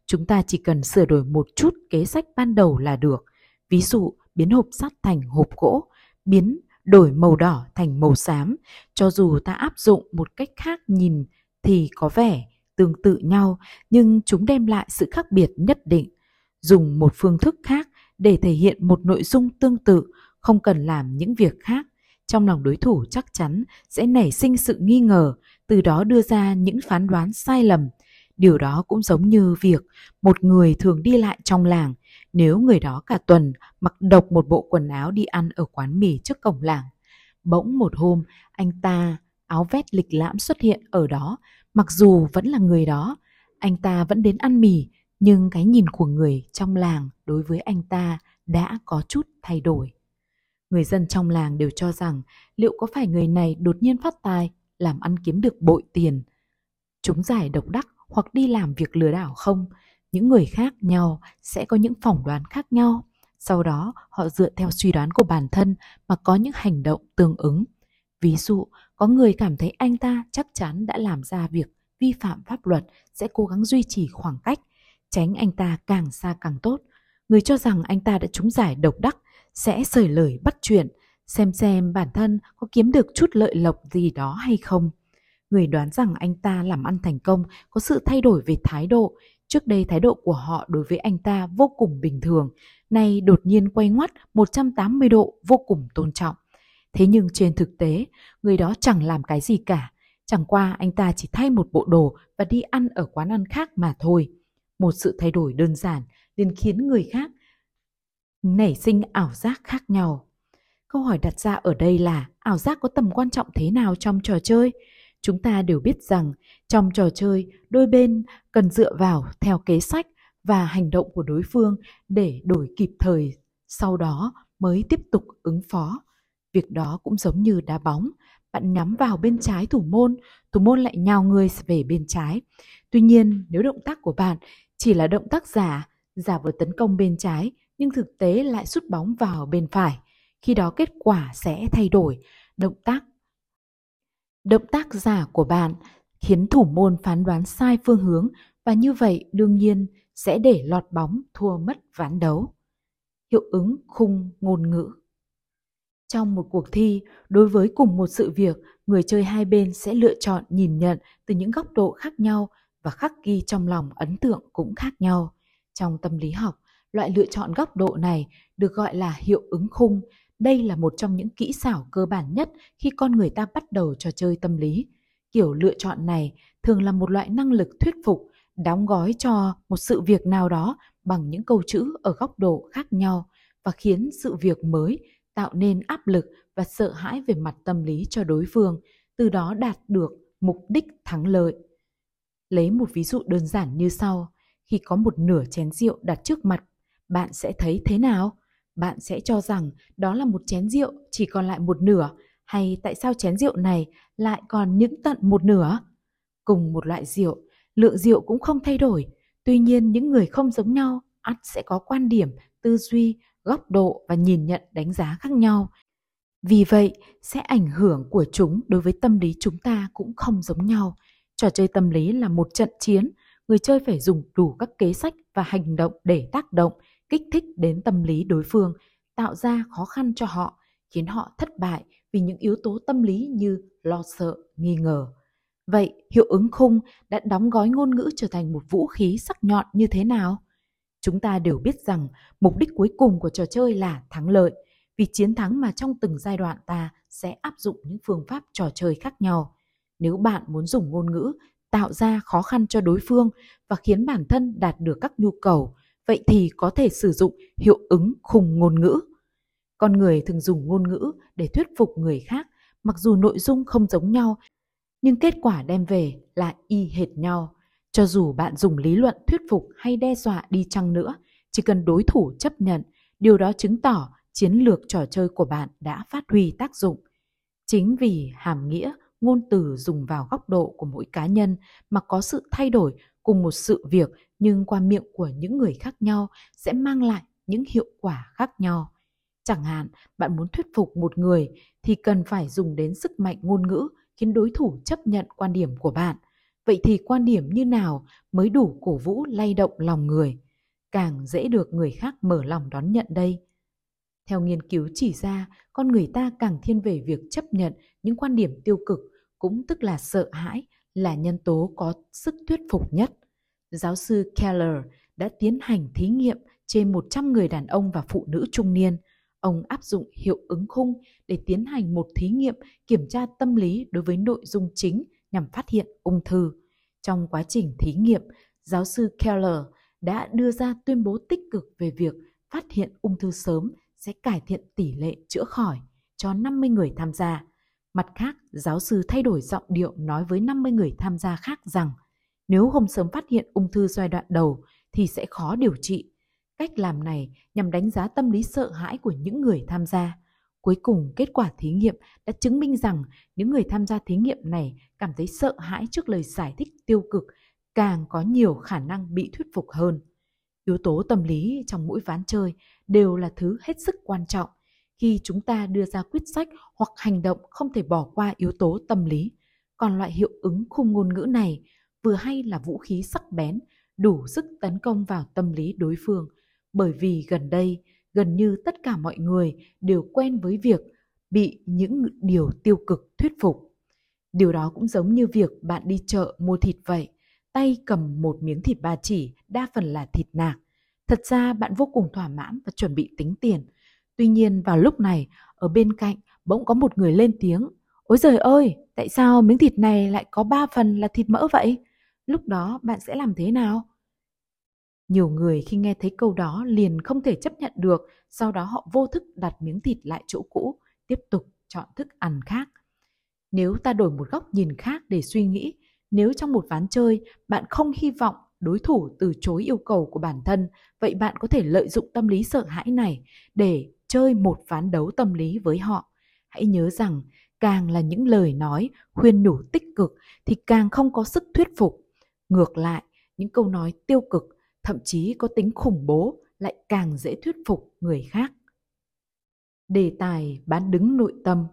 chúng ta chỉ cần sửa đổi một chút kế sách ban đầu là được. Ví dụ, biến hộp sắt thành hộp gỗ, đổi màu đỏ thành màu xám. Cho dù ta áp dụng một cách khác nhìn thì có vẻ tương tự nhau, nhưng chúng đem lại sự khác biệt nhất định. Dùng một phương thức khác để thể hiện một nội dung tương tự, không cần làm những việc khác, trong lòng đối thủ chắc chắn sẽ nảy sinh sự nghi ngờ, từ đó đưa ra những phán đoán sai lầm. Điều đó cũng giống như việc một người thường đi lại trong làng, nếu người đó cả tuần mặc độc một bộ quần áo đi ăn ở quán mì trước cổng làng. Bỗng một hôm, anh ta áo vest lịch lãm xuất hiện ở đó, mặc dù vẫn là người đó. Anh ta vẫn đến ăn mì, nhưng cái nhìn của người trong làng đối với anh ta đã có chút thay đổi. Người dân trong làng đều cho rằng liệu có phải người này đột nhiên phát tài, làm ăn kiếm được bội tiền, trúng giải độc đắc hoặc đi làm việc lừa đảo không? Những người khác nhau sẽ có những phỏng đoán khác nhau. Sau đó họ dựa theo suy đoán của bản thân mà có những hành động tương ứng. Ví dụ, có người cảm thấy anh ta chắc chắn đã làm ra việc vi phạm pháp luật, sẽ cố gắng duy trì khoảng cách, tránh anh ta càng xa càng tốt. Người cho rằng anh ta đã trúng giải độc đắc sẽ xởi lời bắt chuyện, xem bản thân có kiếm được chút lợi lộc gì đó hay không. Người đoán rằng anh ta làm ăn thành công, có sự thay đổi về thái độ. Trước đây thái độ của họ đối với anh ta vô cùng bình thường, nay đột nhiên quay ngoắt 180 độ, vô cùng tôn trọng. Thế nhưng trên thực tế, người đó chẳng làm cái gì cả. Chẳng qua anh ta chỉ thay một bộ đồ và đi ăn ở quán ăn khác mà thôi. Một sự thay đổi đơn giản liền khiến người khác nảy sinh ảo giác khác nhau. Câu hỏi đặt ra ở đây là ảo giác có tầm quan trọng thế nào trong trò chơi? Chúng ta đều biết rằng trong trò chơi, đôi bên cần dựa vào theo kế sách và hành động của đối phương để đổi kịp thời, sau đó mới tiếp tục ứng phó. Việc đó cũng giống như đá bóng, bạn nhắm vào bên trái thủ môn lại nhào người về bên trái. Tuy nhiên, nếu động tác của bạn chỉ là động tác giả vờ tấn công bên trái, nhưng thực tế lại sút bóng vào bên phải, khi đó kết quả sẽ thay đổi. Động tác giả của bạn khiến thủ môn phán đoán sai phương hướng và như vậy đương nhiên sẽ để lọt bóng, thua mất ván đấu. Hiệu ứng khung ngôn ngữ. Trong một cuộc thi, đối với cùng một sự việc, người chơi hai bên sẽ lựa chọn nhìn nhận từ những góc độ khác nhau và khắc ghi trong lòng ấn tượng cũng khác nhau. Trong tâm lý học, loại lựa chọn góc độ này được gọi là hiệu ứng khung. Đây là một trong những kỹ xảo cơ bản nhất khi con người ta bắt đầu trò chơi tâm lý. Kiểu lựa chọn này thường là một loại năng lực thuyết phục, đóng gói cho một sự việc nào đó bằng những câu chữ ở góc độ khác nhau và khiến sự việc mới tạo nên áp lực và sợ hãi về mặt tâm lý cho đối phương, từ đó đạt được mục đích thắng lợi. Lấy một ví dụ đơn giản như sau. Khi có một nửa chén rượu đặt trước mặt, bạn sẽ thấy thế nào? Bạn sẽ cho rằng đó là một chén rượu chỉ còn lại một nửa, hay tại sao chén rượu này lại còn những tận một nửa? Cùng một loại rượu, lượng rượu cũng không thay đổi. Tuy nhiên những người không giống nhau ắt sẽ có quan điểm, tư duy, góc độ và nhìn nhận đánh giá khác nhau. Vì vậy, sẽ ảnh hưởng của chúng đối với tâm lý chúng ta cũng không giống nhau. Trò chơi tâm lý là một trận chiến, người chơi phải dùng đủ các kế sách và hành động để tác động, kích thích đến tâm lý đối phương, tạo ra khó khăn cho họ, khiến họ thất bại vì những yếu tố tâm lý như lo sợ, nghi ngờ. Vậy, hiệu ứng khung đã đóng gói ngôn ngữ trở thành một vũ khí sắc nhọn như thế nào? Chúng ta đều biết rằng mục đích cuối cùng của trò chơi là thắng lợi, vì chiến thắng mà trong từng giai đoạn ta sẽ áp dụng những phương pháp trò chơi khác nhau. Nếu bạn muốn dùng ngôn ngữ tạo ra khó khăn cho đối phương và khiến bản thân đạt được các nhu cầu, vậy thì có thể sử dụng hiệu ứng khung ngôn ngữ. Con người thường dùng ngôn ngữ để thuyết phục người khác, mặc dù nội dung không giống nhau, nhưng kết quả đem về là y hệt nhau. Cho dù bạn dùng lý luận thuyết phục hay đe dọa đi chăng nữa, chỉ cần đối thủ chấp nhận, điều đó chứng tỏ chiến lược trò chơi của bạn đã phát huy tác dụng. Chính vì hàm nghĩa, ngôn từ dùng vào góc độ của mỗi cá nhân mà có sự thay đổi cùng một sự việc nhưng qua miệng của những người khác nhau sẽ mang lại những hiệu quả khác nhau. Chẳng hạn, bạn muốn thuyết phục một người thì cần phải dùng đến sức mạnh ngôn ngữ khiến đối thủ chấp nhận quan điểm của bạn. Vậy thì quan điểm như nào mới đủ cổ vũ lay động lòng người, càng dễ được người khác mở lòng đón nhận đây? Theo nghiên cứu chỉ ra, con người ta càng thiên về việc chấp nhận những quan điểm tiêu cực, cũng tức là sợ hãi, là nhân tố có sức thuyết phục nhất. Giáo sư Keller đã tiến hành thí nghiệm trên 100 người đàn ông và phụ nữ trung niên. Ông áp dụng hiệu ứng khung để tiến hành một thí nghiệm kiểm tra tâm lý đối với nội dung chính nhằm phát hiện ung thư. Trong quá trình thí nghiệm, giáo sư Keller đã đưa ra tuyên bố tích cực về việc phát hiện ung thư sớm sẽ cải thiện tỷ lệ chữa khỏi cho 50 người tham gia. Mặt khác, giáo sư thay đổi giọng điệu nói với 50 người tham gia khác rằng nếu không sớm phát hiện ung thư giai đoạn đầu thì sẽ khó điều trị. Cách làm này nhằm đánh giá tâm lý sợ hãi của những người tham gia. Cuối cùng, kết quả thí nghiệm đã chứng minh rằng những người tham gia thí nghiệm này cảm thấy sợ hãi trước lời giải thích tiêu cực, càng có nhiều khả năng bị thuyết phục hơn. Yếu tố tâm lý trong mỗi ván chơi đều là thứ hết sức quan trọng. Khi chúng ta đưa ra quyết sách hoặc hành động không thể bỏ qua yếu tố tâm lý. Còn loại hiệu ứng khung ngôn ngữ này vừa hay là vũ khí sắc bén, đủ sức tấn công vào tâm lý đối phương. Bởi vì gần đây, gần như tất cả mọi người đều quen với việc bị những điều tiêu cực thuyết phục. Điều đó cũng giống như việc bạn đi chợ mua thịt vậy. Tay cầm một miếng thịt ba chỉ, đa phần là thịt nạc. Thật ra bạn vô cùng thỏa mãn và chuẩn bị tính tiền. Tuy nhiên vào lúc này, ở bên cạnh bỗng có một người lên tiếng: "Ôi giời ơi, tại sao miếng thịt này lại có 3 phần là thịt mỡ vậy?" Lúc đó bạn sẽ làm thế nào? Nhiều người khi nghe thấy câu đó liền không thể chấp nhận được, sau đó họ vô thức đặt miếng thịt lại chỗ cũ, tiếp tục chọn thức ăn khác. Nếu ta đổi một góc nhìn khác để suy nghĩ, nếu trong một ván chơi bạn không hy vọng đối thủ từ chối yêu cầu của bản thân, vậy bạn có thể lợi dụng tâm lý sợ hãi này để chơi một ván đấu tâm lý với họ. Hãy nhớ rằng, càng là những lời nói khuyên nhủ tích cực thì càng không có sức thuyết phục. Ngược lại, những câu nói tiêu cực, thậm chí có tính khủng bố lại càng dễ thuyết phục người khác. Đề tài bán đứng nội tâm.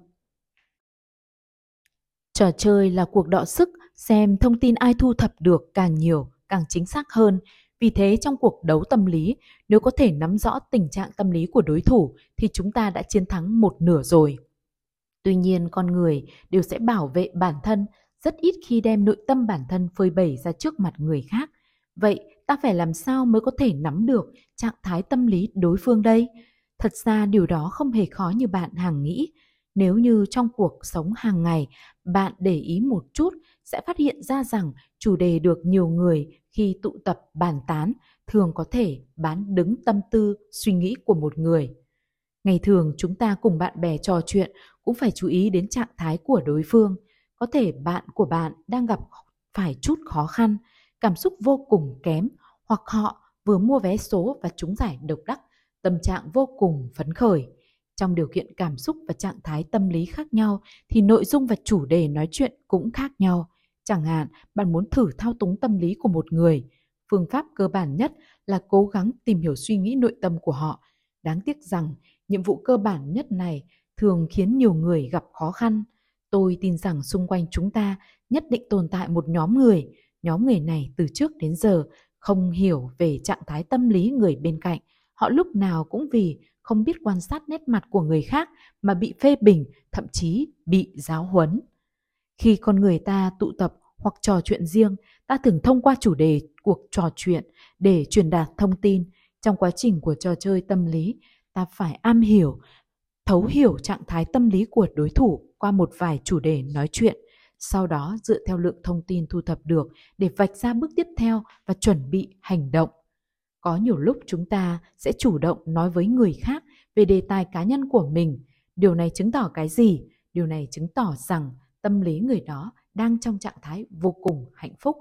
Trò chơi là cuộc đọ sức xem thông tin ai thu thập được càng nhiều, càng chính xác hơn. Vì thế trong cuộc đấu tâm lý, nếu có thể nắm rõ tình trạng tâm lý của đối thủ thì chúng ta đã chiến thắng một nửa rồi. Tuy nhiên con người đều sẽ bảo vệ bản thân, rất ít khi đem nội tâm bản thân phơi bày ra trước mặt người khác. Vậy ta phải làm sao mới có thể nắm được trạng thái tâm lý đối phương đây? Thật ra điều đó không hề khó như bạn hàng nghĩ. Nếu như trong cuộc sống hàng ngày bạn để ý một chút sẽ phát hiện ra rằng chủ đề được nhiều người khi tụ tập bàn tán thường có thể bán đứng tâm tư, suy nghĩ của một người. Ngày thường chúng ta cùng bạn bè trò chuyện cũng phải chú ý đến trạng thái của đối phương. Có thể bạn của bạn đang gặp phải chút khó khăn, cảm xúc vô cùng kém, hoặc họ vừa mua vé số và trúng giải độc đắc, tâm trạng vô cùng phấn khởi. Trong điều kiện cảm xúc và trạng thái tâm lý khác nhau thì nội dung và chủ đề nói chuyện cũng khác nhau. Chẳng hạn, bạn muốn thử thao túng tâm lý của một người. Phương pháp cơ bản nhất là cố gắng tìm hiểu suy nghĩ nội tâm của họ. Đáng tiếc rằng, nhiệm vụ cơ bản nhất này thường khiến nhiều người gặp khó khăn. Tôi tin rằng xung quanh chúng ta nhất định tồn tại một nhóm người này từ trước đến giờ không hiểu về trạng thái tâm lý người bên cạnh. Họ lúc nào cũng vì không biết quan sát nét mặt của người khác mà bị phê bình, thậm chí bị giáo huấn. Khi con người ta tụ tập hoặc trò chuyện riêng, ta thường thông qua chủ đề cuộc trò chuyện để truyền đạt thông tin. Trong quá trình của trò chơi tâm lý, ta phải am hiểu, thấu hiểu trạng thái tâm lý của đối thủ qua một vài chủ đề nói chuyện. Sau đó dựa theo lượng thông tin thu thập được để vạch ra bước tiếp theo và chuẩn bị hành động. Có nhiều lúc chúng ta sẽ chủ động nói với người khác về đề tài cá nhân của mình. Điều này chứng tỏ cái gì? Điều này chứng tỏ rằng tâm lý người đó đang trong trạng thái vô cùng hạnh phúc.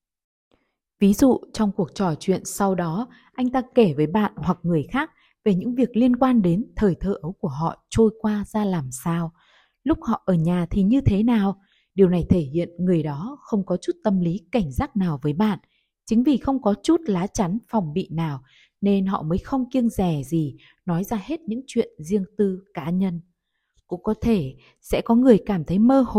Ví dụ trong cuộc trò chuyện sau đó, anh ta kể với bạn hoặc người khác về những việc liên quan đến thời thơ ấu của họ trôi qua ra làm sao, lúc họ ở nhà thì như thế nào. Điều này thể hiện người đó không có chút tâm lý cảnh giác nào với bạn. Chính vì không có chút lá chắn phòng bị nào nên họ mới không kiêng dè gì nói ra hết những chuyện riêng tư cá nhân. Cũng có thể sẽ có người cảm thấy mơ hồ,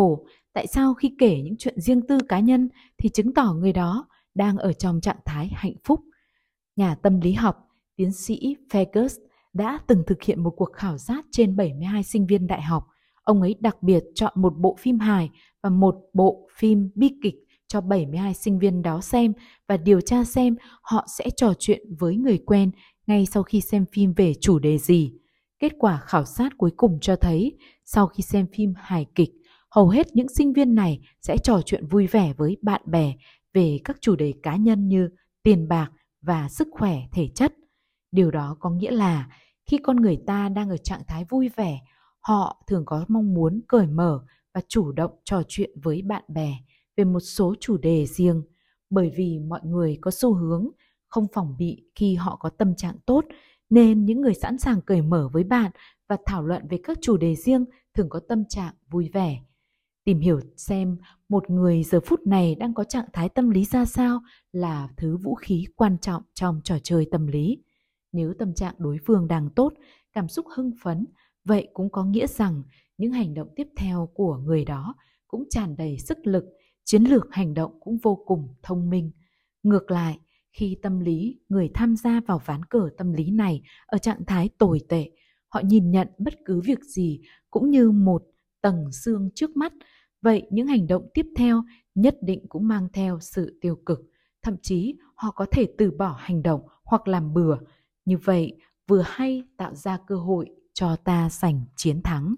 Tại sao khi kể những chuyện riêng tư cá nhân thì chứng tỏ người đó đang ở trong trạng thái hạnh phúc? Nhà tâm lý học, tiến sĩ Fergus đã từng thực hiện một cuộc khảo sát trên 72 sinh viên đại học. Ông ấy đặc biệt chọn một bộ phim hài và một bộ phim bi kịch cho 72 sinh viên đó xem và điều tra xem họ sẽ trò chuyện với người quen ngay sau khi xem phim về chủ đề gì. Kết quả khảo sát cuối cùng cho thấy, sau khi xem phim hài kịch, hầu hết những sinh viên này sẽ trò chuyện vui vẻ với bạn bè về các chủ đề cá nhân như tiền bạc và sức khỏe thể chất. Điều đó có nghĩa là khi con người ta đang ở trạng thái vui vẻ, họ thường có mong muốn cởi mở và chủ động trò chuyện với bạn bè về một số chủ đề riêng, bởi vì mọi người có xu hướng không phòng bị khi họ có tâm trạng tốt, nên những người sẵn sàng cởi mở với bạn và thảo luận về các chủ đề riêng thường có tâm trạng vui vẻ. Tìm hiểu xem một người giờ phút này đang có trạng thái tâm lý ra sao là thứ vũ khí quan trọng trong trò chơi tâm lý. Nếu tâm trạng đối phương đang tốt, cảm xúc hưng phấn, vậy cũng có nghĩa rằng những hành động tiếp theo của người đó cũng tràn đầy sức lực, chiến lược hành động cũng vô cùng thông minh. Ngược lại, khi tâm lý người tham gia vào ván cờ tâm lý này ở trạng thái tồi tệ, họ nhìn nhận bất cứ việc gì cũng như một tầng xương trước mắt, vậy những hành động tiếp theo nhất định cũng mang theo sự tiêu cực. Thậm chí họ có thể từ bỏ hành động hoặc làm bừa. Như vậy vừa hay tạo ra cơ hội cho ta giành chiến thắng.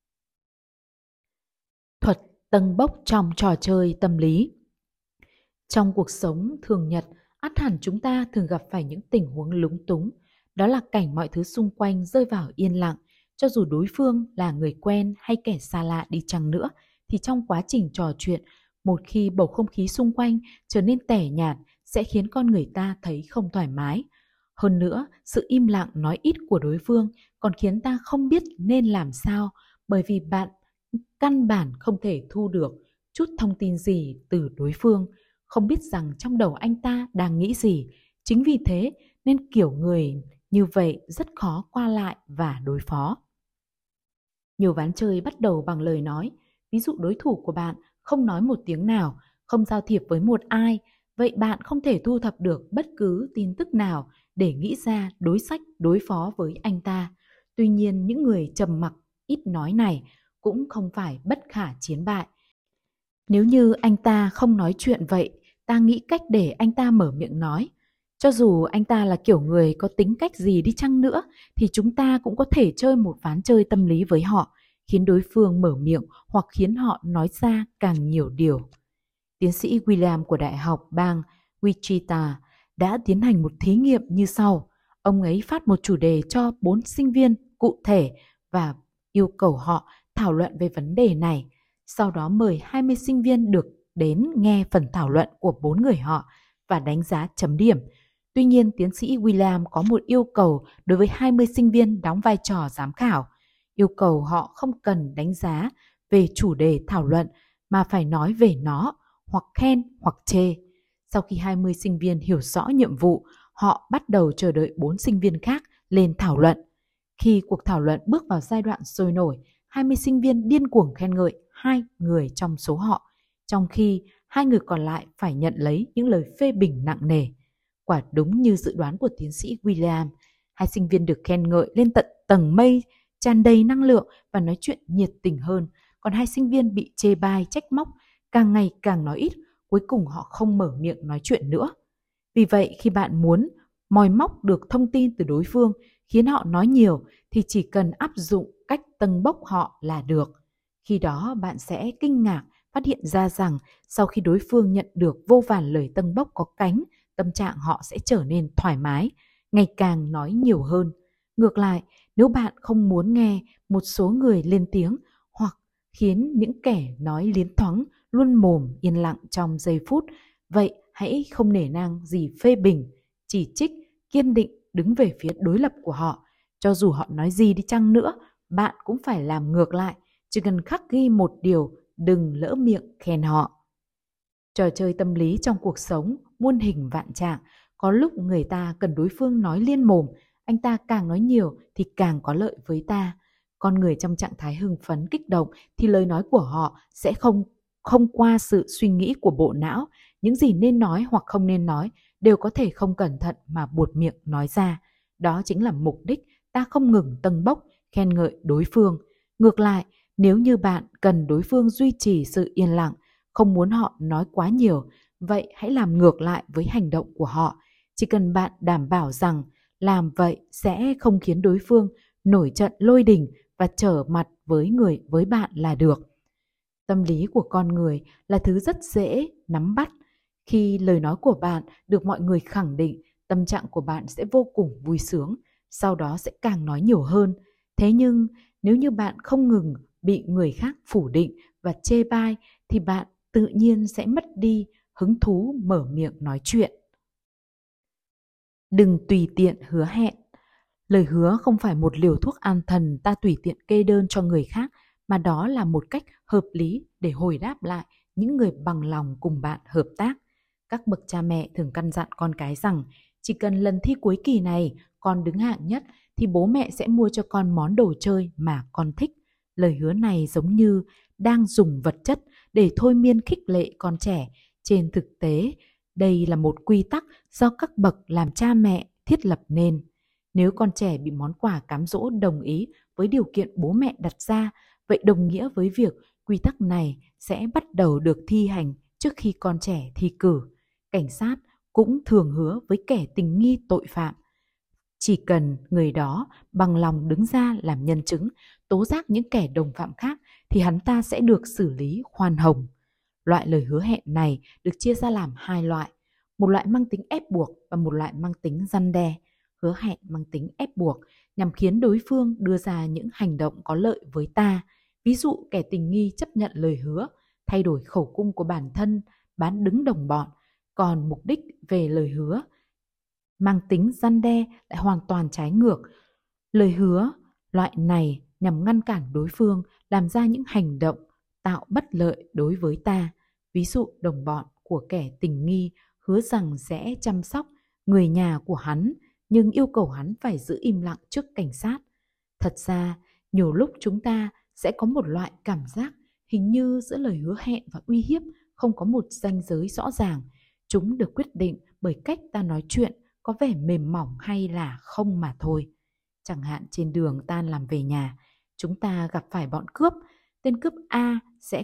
Thuật tâng bốc trong trò chơi tâm lý. Trong cuộc sống thường nhật, ắt hẳn chúng ta thường gặp phải những tình huống lúng túng. Đó là cảnh mọi thứ xung quanh rơi vào yên lặng. Cho dù đối phương là người quen hay kẻ xa lạ đi chăng nữa, thì trong quá trình trò chuyện, một khi bầu không khí xung quanh trở nên tẻ nhạt sẽ khiến con người ta thấy không thoải mái. Hơn nữa, sự im lặng nói ít của đối phương còn khiến ta không biết nên làm sao, bởi vì bạn căn bản không thể thu được chút thông tin gì từ đối phương, không biết rằng trong đầu anh ta đang nghĩ gì. Chính vì thế nên kiểu người như vậy rất khó qua lại và đối phó. Nhiều ván chơi bắt đầu bằng lời nói. Ví dụ đối thủ của bạn không nói một tiếng nào, không giao thiệp với một ai, vậy bạn không thể thu thập được bất cứ tin tức nào để nghĩ ra đối sách đối phó với anh ta. Tuy nhiên, những người trầm mặc ít nói này cũng không phải bất khả chiến bại. Nếu như anh ta không nói chuyện vậy, ta nghĩ cách để anh ta mở miệng nói. Cho dù anh ta là kiểu người có tính cách gì đi chăng nữa, thì chúng ta cũng có thể chơi một ván chơi tâm lý với họ, khiến đối phương mở miệng hoặc khiến họ nói ra càng nhiều điều. Tiến sĩ William của Đại học bang Wichita đã tiến hành một thí nghiệm như sau. Ông ấy phát một chủ đề cho 4 sinh viên cụ thể và yêu cầu họ thảo luận về vấn đề này. Sau đó mời 20 sinh viên được đến nghe phần thảo luận của 4 người họ và đánh giá chấm điểm. Tuy nhiên, tiến sĩ William có một yêu cầu đối với 20 sinh viên đóng vai trò giám khảo. Yêu cầu họ không cần đánh giá về chủ đề thảo luận mà phải nói về nó, hoặc khen hoặc chê. Sau khi 20 sinh viên hiểu rõ nhiệm vụ, họ bắt đầu chờ đợi 4 sinh viên khác lên thảo luận. Khi cuộc thảo luận bước vào giai đoạn sôi nổi, 20 sinh viên điên cuồng khen ngợi 2 người trong số họ, trong khi 2 người còn lại phải nhận lấy những lời phê bình nặng nề. Quả đúng như dự đoán của tiến sĩ William, 2 sinh viên được khen ngợi lên tận tầng mây, tràn đầy năng lượng và nói chuyện nhiệt tình hơn, còn 2 sinh viên bị chê bai trách móc, càng ngày càng nói ít, cuối cùng họ không mở miệng nói chuyện nữa. Vì vậy, khi bạn muốn moi móc được thông tin từ đối phương, khiến họ nói nhiều, thì chỉ cần áp dụng cách tâng bốc họ là được. Khi đó bạn sẽ kinh ngạc phát hiện ra rằng sau khi đối phương nhận được vô vàn lời tâng bốc có cánh, tâm trạng họ sẽ trở nên thoải mái, ngày càng nói nhiều hơn. Ngược lại, nếu bạn không muốn nghe một số người lên tiếng hoặc khiến những kẻ nói liến thoáng luôn mồm yên lặng trong giây phút, vậy hãy không nể nang gì phê bình, chỉ trích, kiên định đứng về phía đối lập của họ. Cho dù họ nói gì đi chăng nữa, bạn cũng phải làm ngược lại, chỉ cần khắc ghi một điều, đừng lỡ miệng khen họ. Trò chơi tâm lý trong cuộc sống muôn hình vạn trạng, có lúc người ta cần đối phương nói liên mồm, anh ta càng nói nhiều thì càng có lợi với ta. Con người trong trạng thái hưng phấn kích động thì lời nói của họ sẽ không không qua sự suy nghĩ của bộ não, những gì nên nói hoặc không nên nói đều có thể không cẩn thận mà buột miệng nói ra. Đó chính là mục đích ta không ngừng tâng bốc, khen ngợi đối phương. Ngược lại, nếu như bạn cần đối phương duy trì sự yên lặng, không muốn họ nói quá nhiều, vậy hãy làm ngược lại với hành động của họ. Chỉ cần bạn đảm bảo rằng làm vậy sẽ không khiến đối phương nổi trận lôi đình và trở mặt với bạn là được. Tâm lý của con người là thứ rất dễ nắm bắt. Khi lời nói của bạn được mọi người khẳng định, tâm trạng của bạn sẽ vô cùng vui sướng, sau đó sẽ càng nói nhiều hơn. Thế nhưng nếu như bạn không ngừng bị người khác phủ định và chê bai thì bạn tự nhiên sẽ mất đi hứng thú mở miệng nói chuyện. Đừng tùy tiện hứa hẹn. Lời hứa không phải một liều thuốc an thần ta tùy tiện kê đơn cho người khác, mà đó là một cách hợp lý để hồi đáp lại những người bằng lòng cùng bạn hợp tác. Các bậc cha mẹ thường căn dặn con cái rằng chỉ cần lần thi cuối kỳ này con đứng hạng nhất thì bố mẹ sẽ mua cho con món đồ chơi mà con thích. Lời hứa này giống như đang dùng vật chất để thôi miên khích lệ con trẻ. Trên thực tế, đây là một quy tắc do các bậc làm cha mẹ thiết lập nên. Nếu con trẻ bị món quà cám dỗ đồng ý với điều kiện bố mẹ đặt ra, vậy đồng nghĩa với việc quy tắc này sẽ bắt đầu được thi hành trước khi con trẻ thi cử. Cảnh sát cũng thường hứa với kẻ tình nghi tội phạm. Chỉ cần người đó bằng lòng đứng ra làm nhân chứng, tố giác những kẻ đồng phạm khác thì hắn ta sẽ được xử lý khoan hồng. Loại lời hứa hẹn này được chia ra làm hai loại, một loại mang tính ép buộc và một loại mang tính răn đe. Hứa hẹn mang tính ép buộc nhằm khiến đối phương đưa ra những hành động có lợi với ta. Ví dụ kẻ tình nghi chấp nhận lời hứa, thay đổi khẩu cung của bản thân, bán đứng đồng bọn. Còn mục đích về lời hứa mang tính răn đe lại hoàn toàn trái ngược. Lời hứa loại này nhằm ngăn cản đối phương làm ra những hành động tạo bất lợi đối với ta. Ví dụ đồng bọn của kẻ tình nghi hứa rằng sẽ chăm sóc người nhà của hắn, nhưng yêu cầu hắn phải giữ im lặng trước cảnh sát. Thật ra, nhiều lúc chúng ta sẽ có một loại cảm giác hình như giữa lời hứa hẹn và uy hiếp không có một ranh giới rõ ràng. Chúng được quyết định bởi cách ta nói chuyện có vẻ mềm mỏng hay là không mà thôi. Chẳng hạn trên đường tan làm về nhà, chúng ta gặp phải bọn cướp. Tên cướp A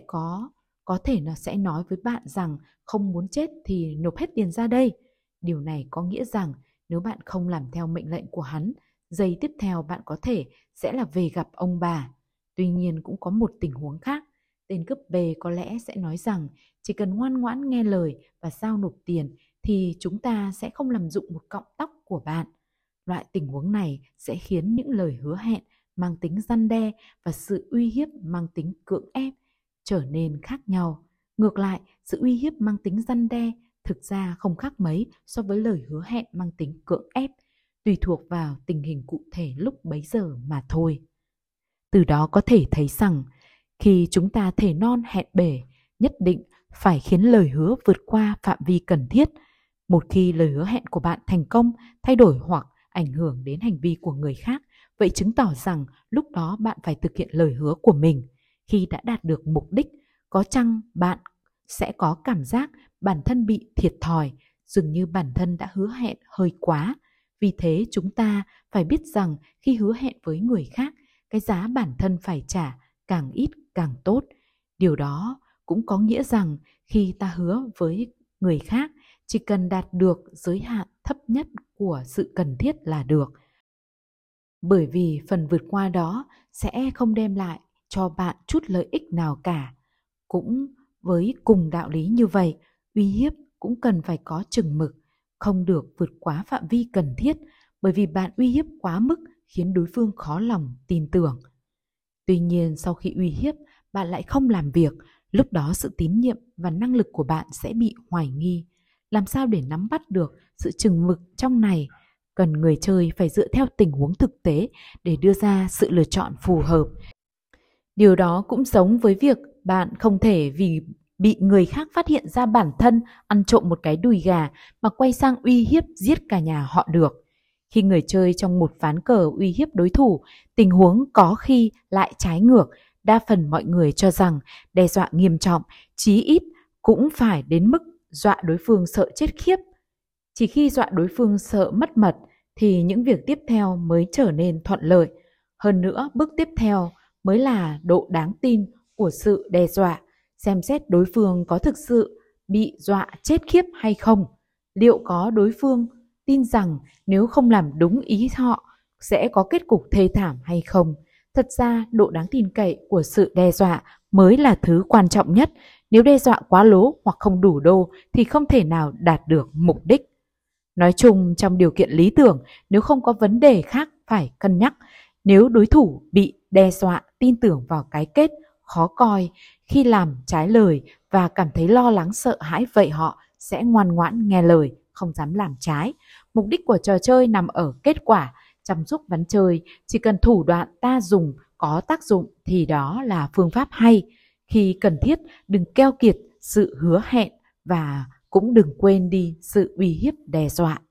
có thể nó sẽ nói với bạn rằng không muốn chết thì nộp hết tiền ra đây. Điều này có nghĩa rằng nếu bạn không làm theo mệnh lệnh của hắn, giây tiếp theo bạn có thể sẽ là về gặp ông bà. Tuy nhiên cũng có một tình huống khác. Tên cướp B có lẽ sẽ nói rằng chỉ cần ngoan ngoãn nghe lời và giao nộp tiền thì chúng ta sẽ không làm rụng một cọng tóc của bạn. Loại tình huống này sẽ khiến những lời hứa hẹn mang tính răn đe và sự uy hiếp mang tính cưỡng ép trở nên khác nhau. Ngược lại, sự uy hiếp mang tính răn đe thực ra không khác mấy so với lời hứa hẹn mang tính cưỡng ép, tùy thuộc vào tình hình cụ thể lúc bấy giờ mà thôi. Từ đó có thể thấy rằng, khi chúng ta thề non hẹn bể, nhất định phải khiến lời hứa vượt qua phạm vi cần thiết. Một khi lời hứa hẹn của bạn thành công, thay đổi hoặc ảnh hưởng đến hành vi của người khác, vậy chứng tỏ rằng lúc đó bạn phải thực hiện lời hứa của mình. Khi đã đạt được mục đích, có chăng bạn sẽ có cảm giác bản thân bị thiệt thòi, dường như bản thân đã hứa hẹn hơi quá. Vì thế chúng ta phải biết rằng khi hứa hẹn với người khác, cái giá bản thân phải trả càng ít càng tốt. Điều đó cũng có nghĩa rằng khi ta hứa với người khác, chỉ cần đạt được giới hạn thấp nhất của sự cần thiết là được. Bởi vì phần vượt qua đó sẽ không đem lại cho bạn chút lợi ích nào cả. Cũng với cùng đạo lý như vậy, uy hiếp cũng cần phải có chừng mực, không được vượt quá phạm vi cần thiết, bởi vì bạn uy hiếp quá mức khiến đối phương khó lòng tin tưởng. Tuy nhiên sau khi uy hiếp, bạn lại không làm việc, lúc đó sự tín nhiệm và năng lực của bạn sẽ bị hoài nghi. Làm sao để nắm bắt được sự chừng mực trong này? Cần người chơi phải dựa theo tình huống thực tế để đưa ra sự lựa chọn phù hợp. Điều đó cũng giống với việc bạn không thể vì bị người khác phát hiện ra bản thân ăn trộm một cái đùi gà mà quay sang uy hiếp giết cả nhà họ được. Khi người chơi trong một ván cờ uy hiếp đối thủ, tình huống có khi lại trái ngược. đa phần mọi người cho rằng đe dọa nghiêm trọng, chí ít cũng phải đến mức dọa đối phương sợ chết khiếp. Chỉ khi dọa đối phương sợ mất mật thì những việc tiếp theo mới trở nên thuận lợi. Hơn nữa, bước tiếp theo mới là độ đáng tin của sự đe dọa, xem xét đối phương có thực sự bị dọa chết khiếp hay không. Liệu có đối phương tin rằng nếu không làm đúng ý họ sẽ có kết cục thê thảm hay không? Thật ra, độ đáng tin cậy của sự đe dọa mới là thứ quan trọng nhất. Nếu đe dọa quá lố hoặc không đủ đô thì không thể nào đạt được mục đích. Nói chung, trong điều kiện lý tưởng, nếu không có vấn đề khác phải cân nhắc, nếu đối thủ bị đe dọa tin tưởng vào cái kết khó coi khi làm trái lời và cảm thấy lo lắng sợ hãi, vậy họ sẽ ngoan ngoãn nghe lời, không dám làm trái. Mục đích của trò chơi nằm ở kết quả. Trong lúc ván chơi, chỉ cần thủ đoạn ta dùng có tác dụng thì đó là phương pháp hay. Khi cần thiết, đừng keo kiệt sự hứa hẹn và cũng đừng quên đi sự uy hiếp đe dọa.